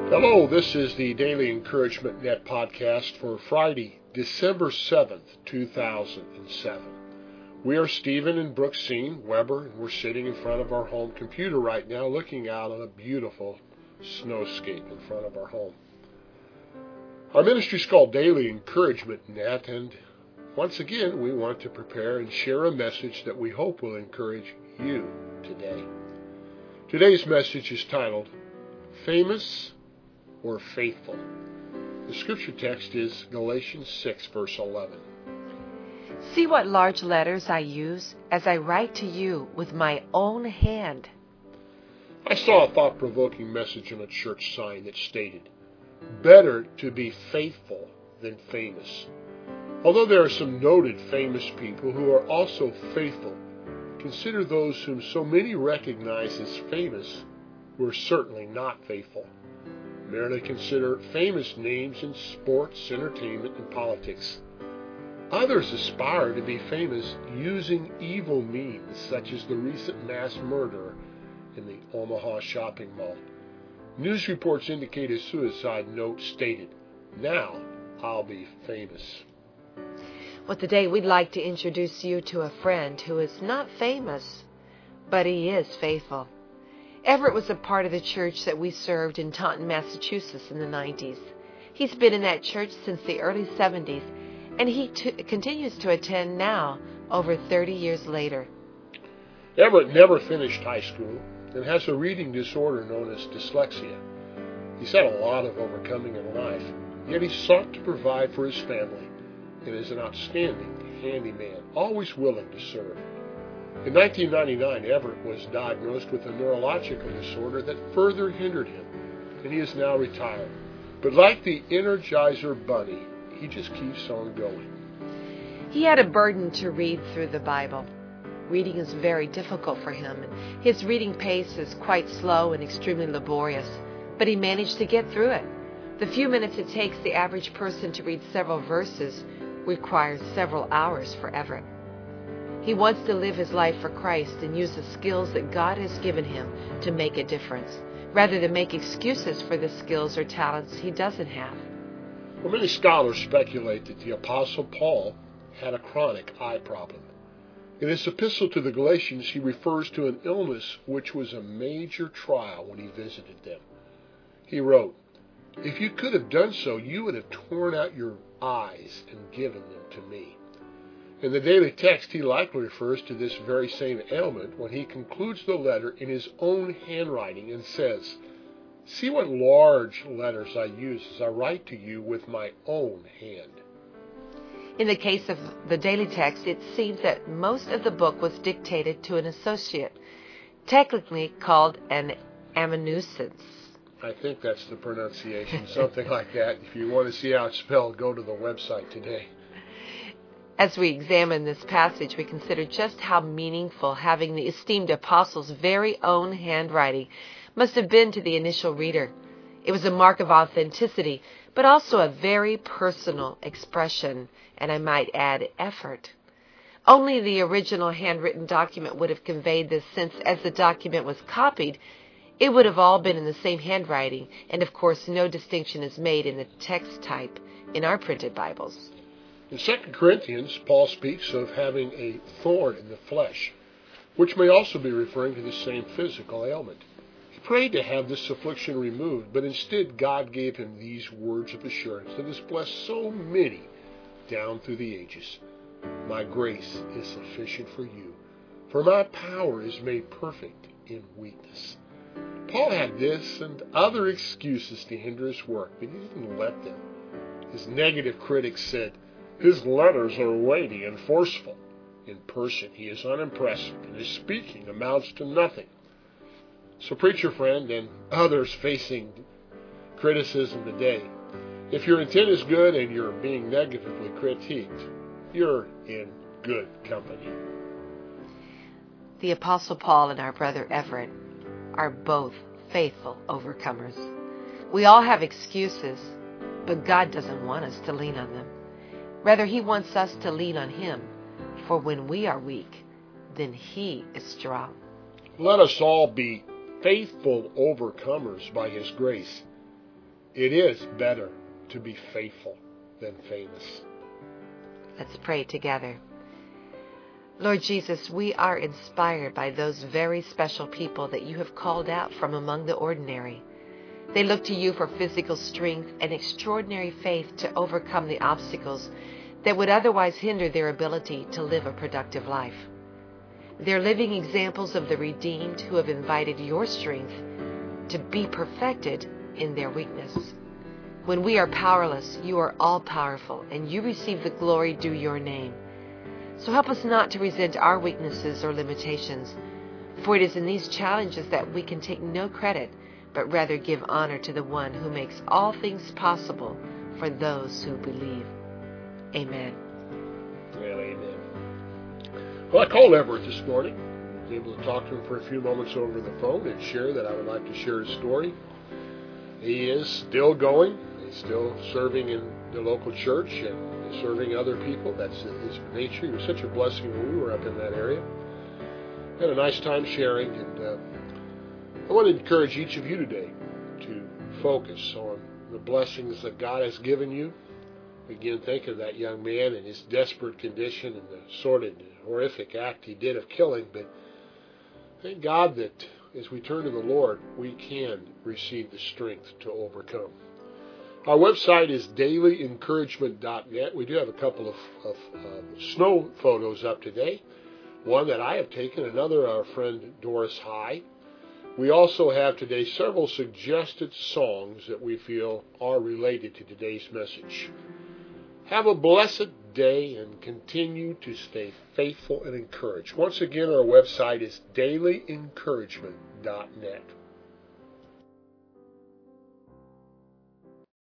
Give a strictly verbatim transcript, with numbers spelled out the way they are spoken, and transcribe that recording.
Hello, this is the Daily Encouragement Net podcast for Friday, December seventh, two thousand seven. We are Stephen and Brooksine Weber, and we're sitting in front of our home computer right now looking out on a beautiful snowscape in front of our home. Our ministry is called Daily Encouragement Net, and once again we want to prepare and share a message that we hope will encourage you today. Today's message is titled, Famous or Faithful? The scripture text is Galatians six, verse eleven. See what large letters I use as I write to you with my own hand. I saw a thought-provoking message on a church sign that stated, better to be faithful than famous. Although there are some noted famous people who are also faithful, consider those whom so many recognize as famous who are certainly not faithful. Merely consider famous names in sports, entertainment, and politics. Others aspire to be famous using evil means, such as the recent mass murder in the Omaha shopping mall. News reports indicate a suicide note stated, "Now I'll be famous." Well, today we'd like to introduce you to a friend who is not famous, but he is faithful. Everett was a part of the church that we served in Taunton, Massachusetts in the nineties. He's been in that church since the early seventies, and he t- continues to attend now, over thirty years later. Everett never finished high school and has a reading disorder known as dyslexia. He's had a lot of overcoming in life, yet he sought to provide for his family and is an outstanding handyman, always willing to serve. In nineteen ninety-nine, Everett was diagnosed with a neurological disorder that further hindered him, and he is now retired. But like the Energizer Bunny, he just keeps on going. He had a burden to read through the Bible. Reading is very difficult for him, and his reading pace is quite slow and extremely laborious, but he managed to get through it. The few minutes it takes the average person to read several verses requires several hours for Everett. He wants to live his life for Christ and use the skills that God has given him to make a difference, rather than make excuses for the skills or talents he doesn't have. Well, many scholars speculate that the Apostle Paul had a chronic eye problem. In his epistle to the Galatians, he refers to an illness which was a major trial when he visited them. He wrote, "If you could have done so, you would have torn out your eyes and given them to me." In the daily text, he likely refers to this very same ailment when he concludes the letter in his own handwriting and says, "See what large letters I use as I write to you with my own hand." In the case of the daily text, it seems that most of the book was dictated to an associate, technically called an amanuensis. I think that's the pronunciation, something like that. If you want to see how it's spelled, go to the website today. As we examine this passage, we consider just how meaningful having the esteemed apostle's very own handwriting must have been to the initial reader. It was a mark of authenticity, but also a very personal expression, and I might add, effort. Only the original handwritten document would have conveyed this, since as the document was copied, it would have all been in the same handwriting, and of course no distinction is made in the text type in our printed Bibles. In Second Corinthians, Paul speaks of having a thorn in the flesh, which may also be referring to the same physical ailment. He prayed to have this affliction removed, but instead God gave him these words of assurance that has blessed so many down through the ages. "My grace is sufficient for you, for my power is made perfect in weakness." Paul had this and other excuses to hinder his work, but he didn't let them. His negative critics said, "His letters are weighty and forceful. In person, he is unimpressive, and his speaking amounts to nothing." So, preacher friend and others facing criticism today, if your intent is good and you're being negatively critiqued, you're in good company. The Apostle Paul and our brother Everett are both faithful overcomers. We all have excuses, but God doesn't want us to lean on them. Rather, he wants us to lean on him, for when we are weak, then he is strong. Let us all be faithful overcomers by his grace. It is better to be faithful than famous. Let's pray together. Lord Jesus, we are inspired by those very special people that you have called out from among the ordinary. They look to you for physical strength and extraordinary faith to overcome the obstacles that would otherwise hinder their ability to live a productive life. They're living examples of the redeemed who have invited your strength to be perfected in their weakness. When we are powerless, you are all-powerful, and you receive the glory due your name. So help us not to resent our weaknesses or limitations, for it is in these challenges that we can take no credit, but rather give honor to the one who makes all things possible for those who believe. Amen. Well, amen. Well, I called Everett this morning. I was able to talk to him for a few moments over the phone and share that I would like to share his story. He is still going. He's still serving in the local church and serving other people. That's his nature. He was such a blessing when we were up in that area. Had a nice time sharing, and uh, I want to encourage each of you today to focus on the blessings that God has given you. Again, think of that young man and his desperate condition and the sordid, horrific act he did of killing. But thank God that as we turn to the Lord, we can receive the strength to overcome. Our website is daily encouragement dot net. We do have a couple of, of uh, snow photos up today. One that I have taken, another our friend Doris High. We also have today several suggested songs that we feel are related to today's message. Have a blessed day and continue to stay faithful and encouraged. Once again, our website is daily encouragement dot net.